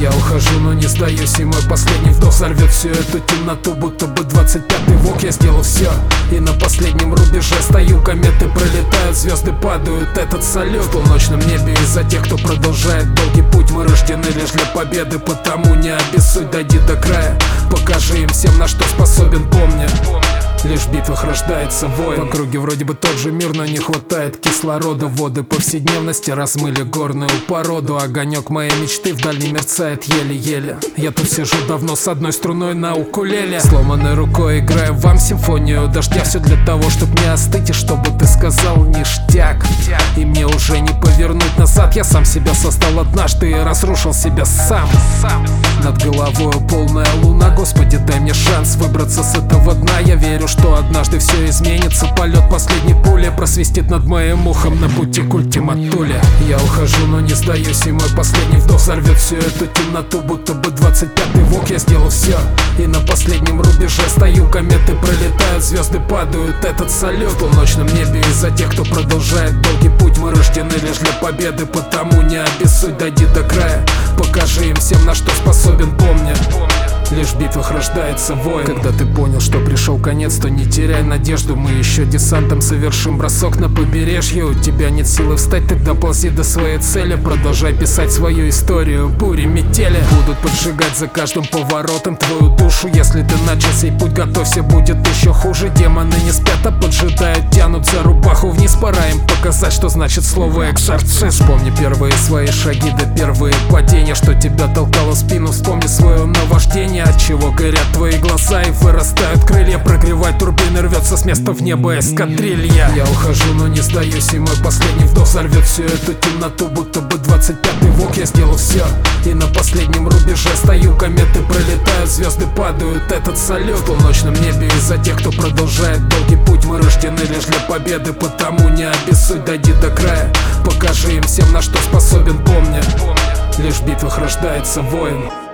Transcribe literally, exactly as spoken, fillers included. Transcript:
Я ухожу, но не сдаюсь, и мой последний вдох взорвет всю эту темноту, будто бы двадцать пятый вок. Я сделал все, и на последнем рубеже стою. Кометы пролетают, звезды падают, этот салют в полночном небе из-за тех, кто продолжает долгий путь. Мы рождены лишь для победы, потому не обессудь, дойди до края. Покажи им всем, на что способен, помни, лишь в битвах рождается воин. В округе вроде бы тот же мир, но не хватает кислорода. Воды повседневности размыли горную породу. Огонек моей мечты вдали мерцает еле-еле. Я тут сижу давно с одной струной на укулеле, сломанной рукой играю вам симфонию дождя. Все для того, чтоб не остыть и чтобы ты сказал ништяк. И мне уже не повернуть назад. Я сам себя создал однажды и разрушил себя сам. Над головой полная луна, Господи, дай мне шанс выбраться с этого дна. Я верю, что однажды все изменится. Полет последней пули просвистит над моим ухом на пути к ультиматуле. Я ухожу, но не сдаюсь, и мой последний вдох взорвет всю эту темноту, будто бы двадцать пятый вок. Я сделал все, и на последнем рубеже стою. Кометы пролетают, звезды падают, этот салют в полночном небе из-за тех, кто продолжает долгий путь. Мы рождены лишь для победы, потому не обессудь, дойди до края. Покажи им всем, на что способен, помни, лишь в битвах рождается воин. Когда ты понял, что пришел конец, то не теряй надежду. Мы еще десантом совершим бросок на побережье. У тебя нет силы встать, тогда ползи до своей цели. Продолжай писать свою историю. Бури, метели будут поджигать за каждым поворотом твою душу. Если ты начал сей путь, готовься, будет еще хуже. Демоны не спят, а поджидают, тянут за рубаху вниз. Пора им показать, что значит слово экзорцист. Вспомни первые свои шаги, да первые падения, что тебя толкало в спину. Вспомни свое наваждение, от чего горят твои глаза и вырастают крылья. Прогревать турбины, рвется с места в небо эскадрилья. Я ухожу, но не сдаюсь, и мой последний вдох взорвет всю эту темноту, будто бы двадцать пятый вок. Я сделал все, и на последнем рубеже стою. Кометы пролетают, звезды падают, этот салют в полночном небе из-за тех, кто продолжает долгий путь. Мы рождены лишь для победы, потому не обессудь, дойди до края. Покажи им всем, на что способен, помни, лишь в битвах рождается воин.